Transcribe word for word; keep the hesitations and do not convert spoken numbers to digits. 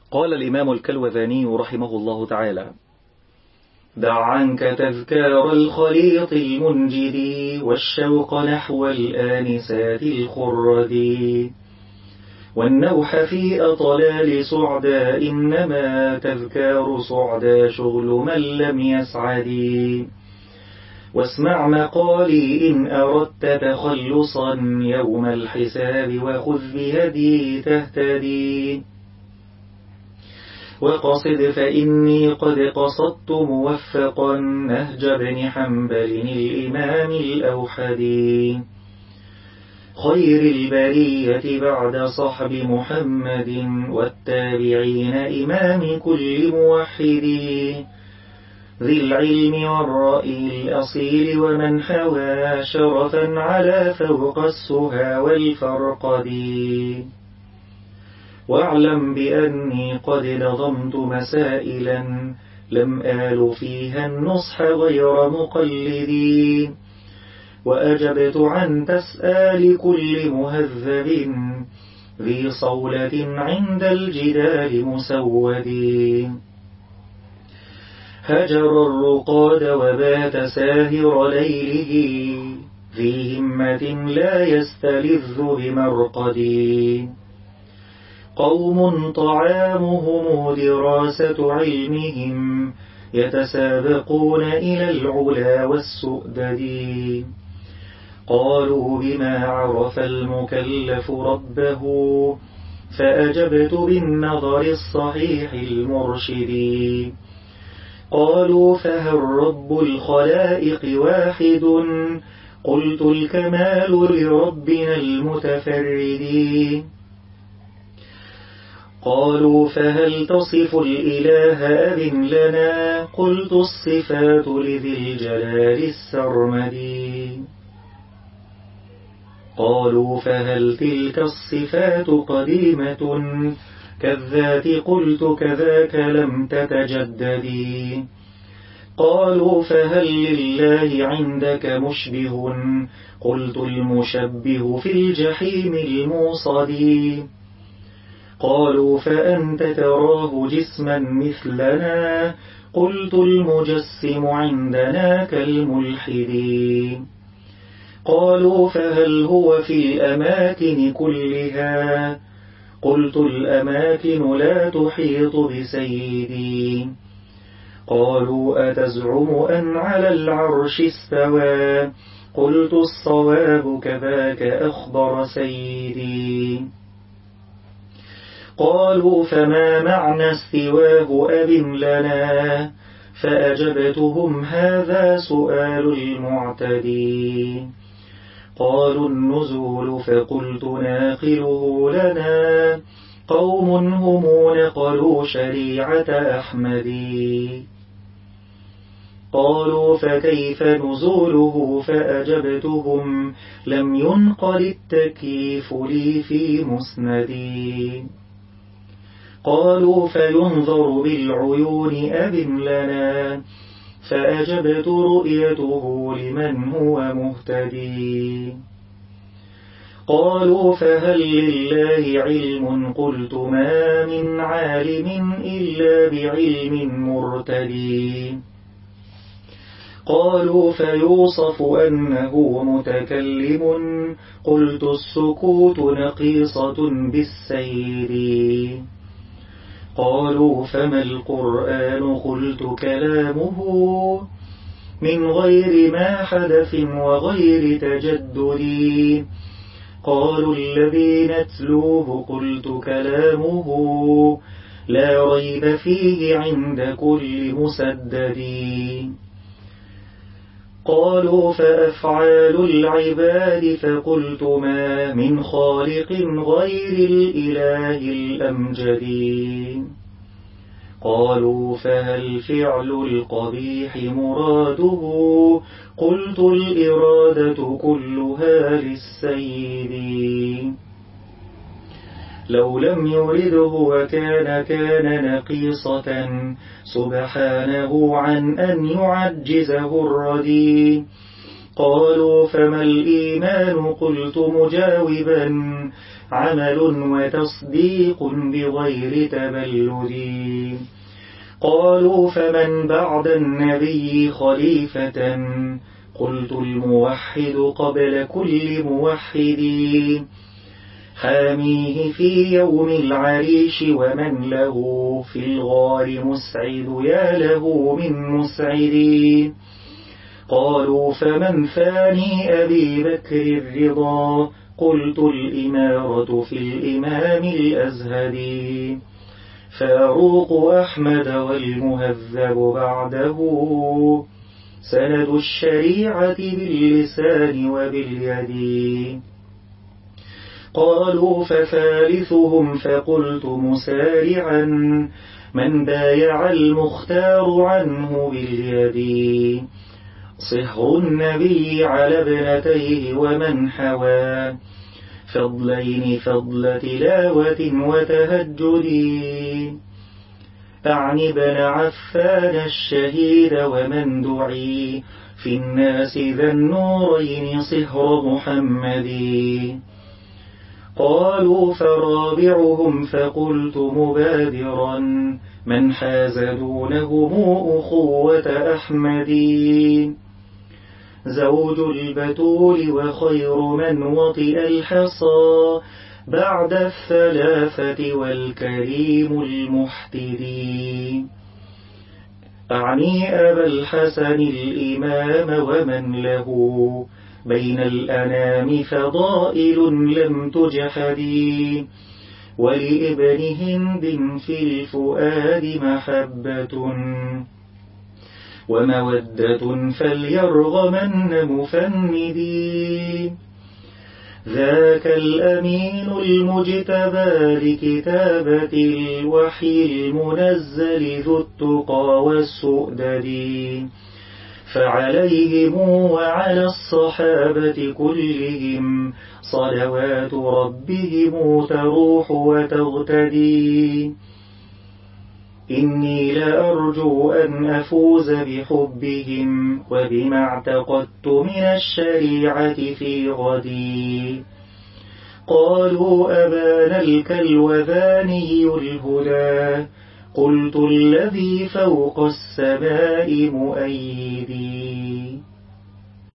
قال الإمام الكلوذاني رحمه الله تعالى: دع عنك تذكار الخليط المنجد والشوق نحو الآنسات الخرد والنوح في أطلال صعدا، إنما تذكار صعدا شغل من لم يسعد. واسمع مقالي إن أردت تخلصا يوم الحساب، وخذ بهدي تهتدي. وقصد فإني قد قصدت موفقا نهج ابن حنبل الإمام الأوحدي، خير البرية بعد صحب محمد والتابعين إمام كل موحد، ذي العلم والرأي الأصيل ومن حوى شرفا على فوق السهى والفرقد. واعلم بأني قد نظمت مسائلا لم آل فيها النصح غير مقلدي، وأجبت عن تسآل كل مهذب ذي صولة عند الجدال مسود. هجر الرقاد وبات ساهر ليله في همة لا يستلذ بمرقد. قوم طعامهم دراسة علمهم يتسابقون إلى العلا والسؤدد. قالوا بما عرف المكلف ربه، فأجبت بالنظر الصحيح المرشد. قالوا فهل رب الخلائق واحد، قلت الكمال لربنا المتفرد. قالوا فهل تصف الإله أب لنا، قلت الصفات لذي الجلال السرمدي. قالوا فهل تلك الصفات قديمة كالذات، قلت كذاك لم تتجددي. قالوا فهل لله عندك مشبه، قلت المشبه في الجحيم الموصد. قالوا فأنت تراه جسما مثلنا، قلت المجسم عندنا كالملحد. قالوا فهل هو في الأماكن كلها، قلت الأماكن لا تحيط بسيدي. قالوا أتزعم أن على العرش استوى، قلت الصواب كذاك أخبر سيدي. قالوا فما معنى استواه أب لنا، فأجبتهم هذا سؤال المعتدي. قالوا النزول، فقلت ناقله لنا قوم هم نقلوا شريعة أحمد. قالوا فكيف نزوله، فأجبتهم لم ينقل التكييف لي في مسندي. قالوا فينظر بالعيون أب لنا، فأجبت رؤيته لمن هو مهتدي. قالوا فهل لله علم، قلت ما من عالم إلا بعلم مرتدي. قالوا فيوصف أنه متكلم، قلت السكوت نقيصة بالسير. قالوا فما القرآن، قلت كلامه من غير ما حدث وغير تجدد. قالوا الذي نتلوه، قلت كلامه لا ريب فيه عند كل مسدد. قالوا فأفعال العباد، فقلت ما من خالق غير الإله الأمجد. قالوا فهل فعل القبيح مراده، قلت الإرادة كلها للسيد. لو لم يرده وكان كان نقيصة، سبحانه عن أن يعجزه الردي. قالوا فما الإيمان قلت مجاوبا عمل وتصديق بغير تبلد قالوا فمن بعد النبي خليفة قلت الموحد قبل كل موحد حاميه في يوم العريش ومن له في الغار مسعد يا له من مسعد قالوا فمن ثاني أبي بكر الرضا قلت الإمارة في الإمام الأزهدي فاروق أحمد والمهذب بعده سند الشريعة باللسان وباليد قالوا فثالثهم فقلت مسارعا من بايع المختار عنه باليد صهر النبي على ابنتيه ومن حوى فضلين فضل تلاوة وتهجد أعني بن عفان الشهيد ومن دعي في الناس ذا النورين صهر محمد قالوا فرابعهم فقلت مبادرا من حاز دونهم أخوة أحمد زوج البتول وخير من وطئ الحصى بعد الثلاثة والكريم المحتدي أعني أبا الحسن الإمام ومن له بين الأنام فضائل لم تجحدي ولابن هند في الفؤاد محبة ومودة فليرغمن مفندي ذاك الأمين المجتبى لكتابة الوحي المنزل ذو التقى والسؤدد فعليهم وعلى الصحابة كلهم صلوات ربهم تروح وتغتدي إني لأرجو أن أفوز بحبهم وبما اعتقدت من الشريعة في غدي قالوا أبان الكلوذاني الهدى قلت الذي فوق السماء مؤيدي